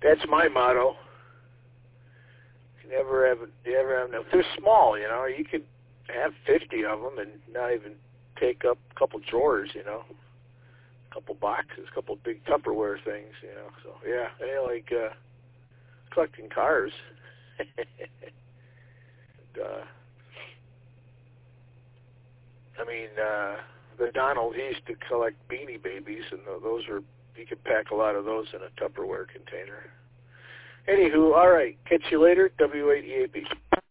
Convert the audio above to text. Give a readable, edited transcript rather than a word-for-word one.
That's my motto. You never have enough. They're small, you know. You could have 50 of them and not even take up a couple drawers, you know. A couple boxes, a couple big Tupperware things, you know. So, yeah, they like collecting cars. The Donald, he used to collect Beanie Babies, and those were, you could pack a lot of those in a Tupperware container. Anywho, all right, catch you later, W8EAB.